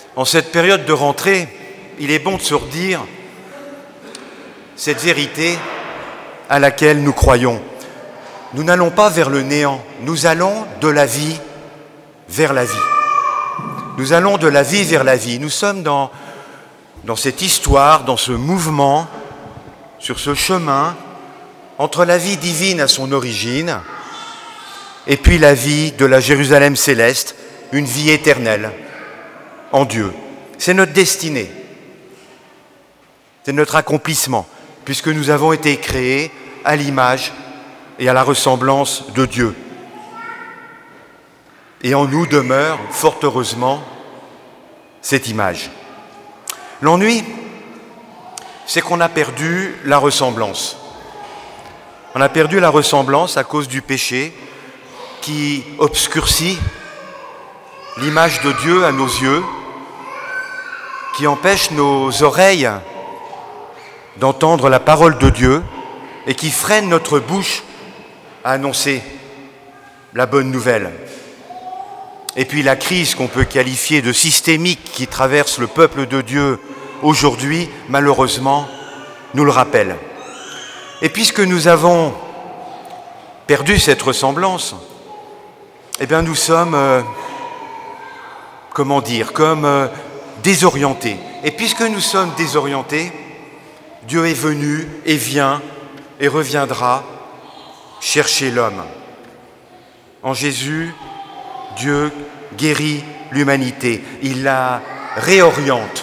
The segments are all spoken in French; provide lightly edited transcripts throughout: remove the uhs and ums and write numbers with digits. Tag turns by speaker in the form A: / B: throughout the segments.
A: En cette période de rentrée, il est bon de se redire cette vérité à laquelle nous croyons. Nous n'allons pas vers le néant, nous allons de la vie vers la vie. Nous allons de la vie vers la vie. Nous sommes dans cette histoire, dans ce mouvement, sur ce chemin, entre la vie divine à son origine et puis la vie de la Jérusalem céleste, une vie éternelle en Dieu. C'est notre destinée, c'est notre accomplissement, puisque nous avons été créés à l'image et à la ressemblance de Dieu. Et en nous demeure, fort heureusement, cette image. L'ennui, c'est qu'on a perdu la ressemblance. On a perdu la ressemblance à cause du péché qui obscurcit l'image de Dieu à nos yeux, qui empêche nos oreilles d'entendre la parole de Dieu et qui freine notre bouche à annoncer la bonne nouvelle. Et puis la crise qu'on peut qualifier de systémique qui traverse le peuple de Dieu aujourd'hui, malheureusement, nous le rappelle. Et puisque nous avons perdu cette ressemblance, eh bien nous sommes, comme désorientés. Et puisque nous sommes désorientés, Dieu est venu et vient et reviendra chercher l'homme. En Jésus, Dieu guérit l'humanité, il la réoriente,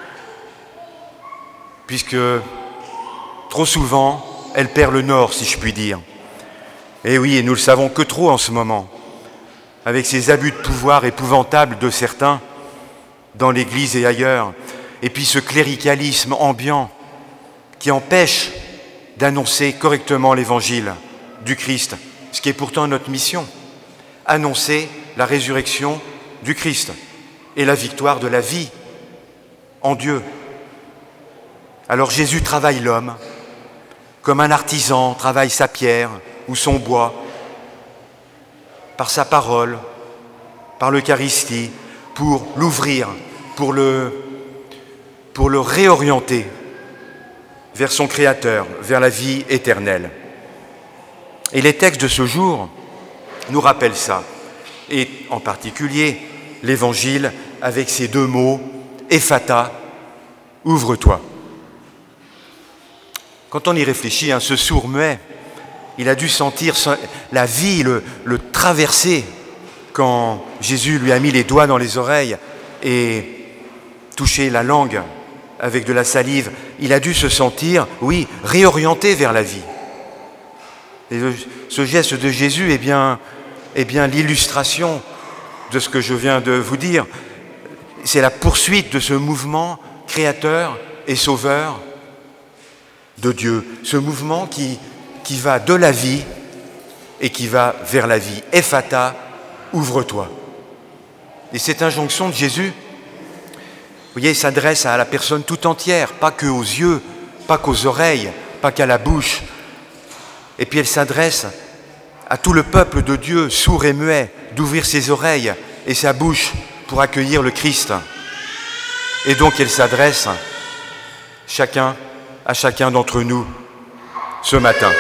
A: puisque trop souvent, elle perd le nord, si je puis dire. Et oui, et nous le savons que trop en ce moment, avec ces abus de pouvoir épouvantables de certains dans l'Église et ailleurs, et puis ce cléricalisme ambiant qui empêche d'annoncer correctement l'Évangile du Christ, ce qui est pourtant notre mission, annoncer la résurrection du Christ et la victoire de la vie en Dieu. Alors Jésus travaille l'homme comme un artisan travaille sa pierre ou son bois, par sa parole, par l'Eucharistie, pour l'ouvrir, pour le réorienter vers son Créateur, vers la vie éternelle. Et les textes de ce jour nous rappellent ça, et en particulier l'Évangile avec ces deux mots, Ephata, ouvre-toi. Quand on y réfléchit, ce sourd-muet, il a dû sentir la vie le traverser quand Jésus lui a mis les doigts dans les oreilles et touché la langue avec de la salive. Il a dû se sentir, oui, réorienté vers la vie. Et ce geste de Jésus est bien l'illustration de ce que je viens de vous dire. C'est la poursuite de ce mouvement créateur et sauveur de Dieu. Ce mouvement qui va de la vie et qui va vers la vie. Ephata, ouvre-toi. Et cette injonction de Jésus, vous voyez, s'adresse à la personne tout entière, pas que aux yeux, pas qu'aux oreilles, pas qu'à la bouche. Et puis elle s'adresse à tout le peuple de Dieu, sourd et muet, d'ouvrir ses oreilles et sa bouche pour accueillir le Christ. Et donc elle s'adresse à chacun d'entre nous ce matin.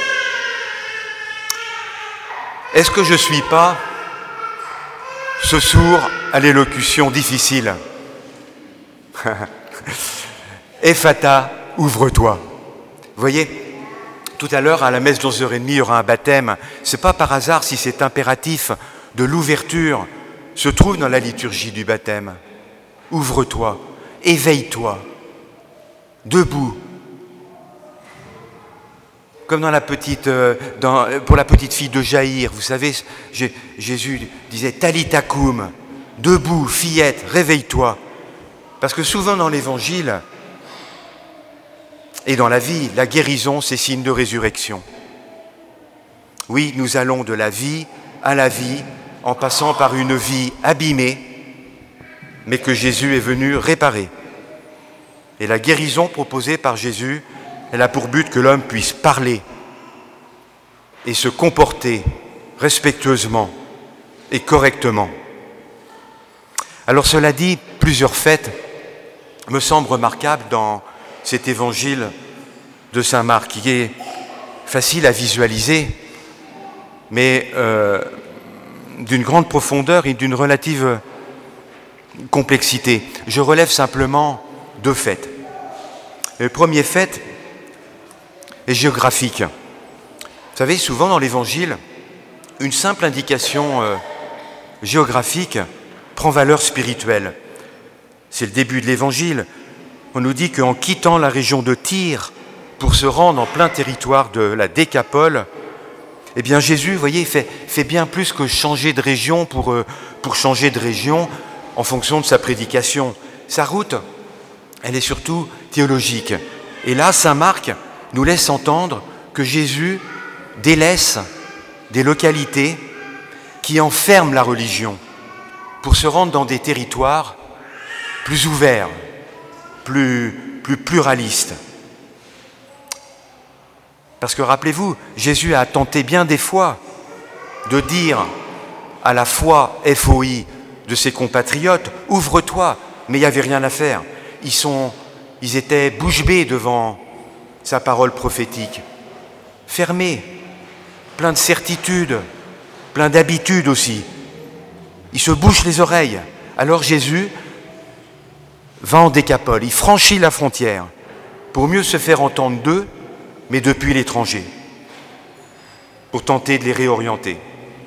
A: Est-ce que je ne suis pas ce sourd à l'élocution difficile? Ephata, ouvre-toi. Vous voyez, tout à l'heure, à la messe 11h30, il y aura un baptême. Ce n'est pas par hasard si cet impératif de l'ouverture se trouve dans la liturgie du baptême. Ouvre-toi, éveille-toi, debout. Comme pour la petite fille de Jaïr, vous savez, Jésus disait « Talitha koum », debout, fillette, réveille-toi. Parce que souvent dans l'Évangile et dans la vie, la guérison, c'est signe de résurrection. Oui, nous allons de la vie à la vie, en passant par une vie abîmée, mais que Jésus est venu réparer. Et la guérison proposée par Jésus, elle a pour but que l'homme puisse parler et se comporter respectueusement et correctement. Alors cela dit, plusieurs faits me semblent remarquables dans cet évangile de saint Marc, qui est facile à visualiser, mais d'une grande profondeur et d'une relative complexité. Je relève simplement 2 faits. Le premier fait est géographique. Vous savez, souvent dans l'Évangile, une simple indication géographique prend valeur spirituelle. C'est le début de l'Évangile. On nous dit qu'en quittant la région de Tyr pour se rendre en plein territoire de la Décapole, eh bien Jésus, vous voyez, fait bien plus que changer de région pour changer de région en fonction de sa prédication. Sa route, elle est surtout théologique. Et là, saint Marc nous laisse entendre que Jésus délaisse des localités qui enferment la religion pour se rendre dans des territoires plus ouverts, plus pluralistes. Parce que rappelez-vous, Jésus a tenté bien des fois de dire à la foi FOI de ses compatriotes, « Ouvre-toi », mais il n'y avait rien à faire. Ils étaient bouche bée devant sa parole prophétique, fermés, plein de certitudes, plein d'habitudes aussi. Ils se bouchent les oreilles. Alors Jésus va en Décapole, il franchit la frontière pour mieux se faire entendre d'eux, mais depuis l'étranger, pour tenter de les réorienter.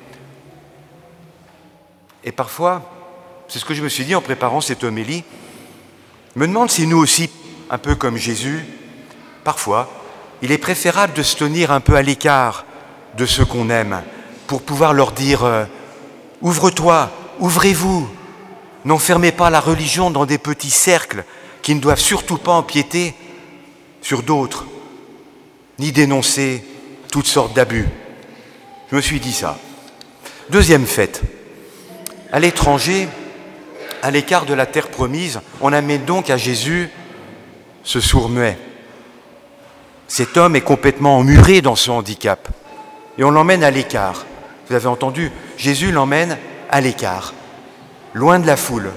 A: Et parfois, c'est ce que je me suis dit en préparant cette homélie, je me demande si nous aussi, un peu comme Jésus, parfois, il est préférable de se tenir un peu à l'écart de ceux qu'on aime, pour pouvoir leur dire « Ouvre-toi, ouvrez-vous, n'enfermez pas la religion dans des petits cercles qui ne doivent surtout pas empiéter sur d'autres, ni dénoncer toutes sortes d'abus. » Je me suis dit ça. Deuxième fait, à l'étranger, à l'écart de la terre promise, on amène donc à Jésus ce sourd-muet. Cet homme est complètement emmuré dans ce handicap et on l'emmène à l'écart. Vous avez entendu, Jésus l'emmène à l'écart, loin de la foule.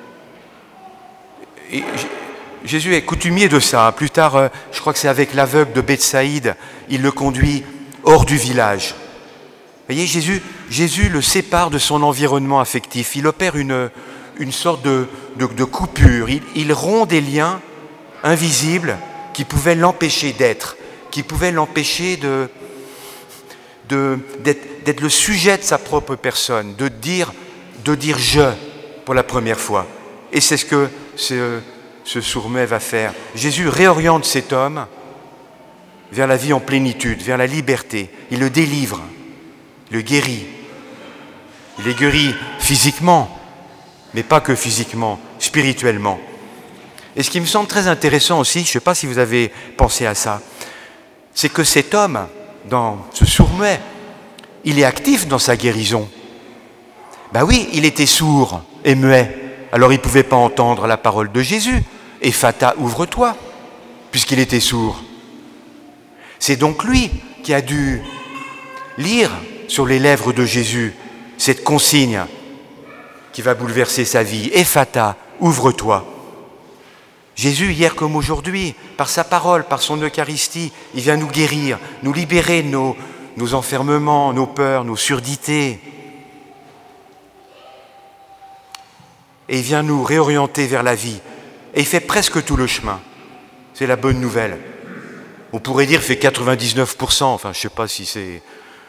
A: Et Jésus est coutumier de ça. Plus tard, je crois que c'est avec l'aveugle de Bethsaïde, il le conduit hors du village. Vous voyez, Jésus le sépare de son environnement affectif. Il opère une sorte de coupure. Il rompt des liens invisibles qui pouvaient l'empêcher d'être, qui pouvaient l'empêcher d'être le sujet de sa propre personne, de dire « je » pour la première fois. Et c'est ce que ce sourd-muet va faire. Jésus réoriente cet homme vers la vie en plénitude, vers la liberté. Il le délivre, le guérit. Il est guéri physiquement, mais pas que physiquement, spirituellement. Et ce qui me semble très intéressant aussi, je ne sais pas si vous avez pensé à ça, c'est que cet homme, dans ce sourd-muet, il est actif dans sa guérison. Ben oui, il était sourd et muet, alors il ne pouvait pas entendre la parole de Jésus. Et Fata, ouvre-toi, puisqu'il était sourd. C'est donc lui qui a dû lire sur les lèvres de Jésus cette consigne qui va bouleverser sa vie. Et Fata, ouvre-toi. Jésus, hier comme aujourd'hui, par sa parole, par son Eucharistie, il vient nous guérir, nous libérer de nos enfermements, nos peurs, nos surdités. Et il vient nous réorienter vers la vie. Et il fait presque tout le chemin. C'est la bonne nouvelle. On pourrait dire qu'il fait 99%, enfin je ne sais pas si c'est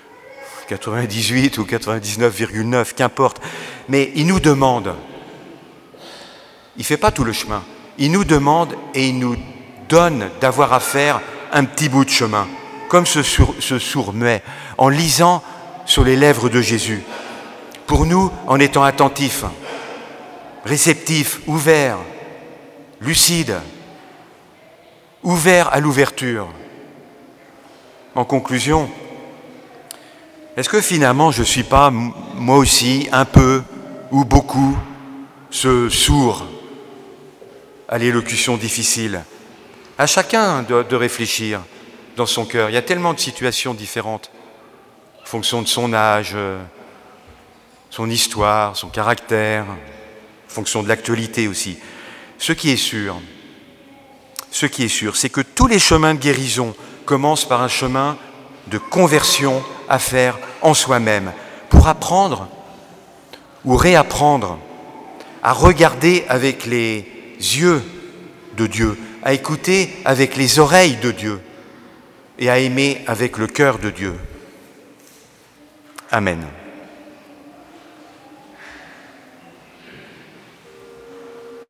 A: 98 ou 99,9, qu'importe. Mais il nous demande, il ne fait pas tout le chemin, il nous demande et il nous donne d'avoir à faire un petit bout de chemin, comme ce sourd-muet, en lisant sur les lèvres de Jésus. Pour nous, en étant attentifs, réceptifs, ouverts, lucides, ouverts à l'ouverture. En conclusion, est-ce que finalement je ne suis pas, moi aussi, un peu ou beaucoup, ce sourd à l'élocution difficile? À chacun de réfléchir dans son cœur. Il y a tellement de situations différentes, en fonction de son âge, son histoire, son caractère, fonction de l'actualité aussi. Ce qui est sûr, c'est que tous les chemins de guérison commencent par un chemin de conversion à faire en soi-même, pour apprendre ou réapprendre à regarder avec les yeux de Dieu, à écouter avec les oreilles de Dieu et à aimer avec le cœur de Dieu. Amen.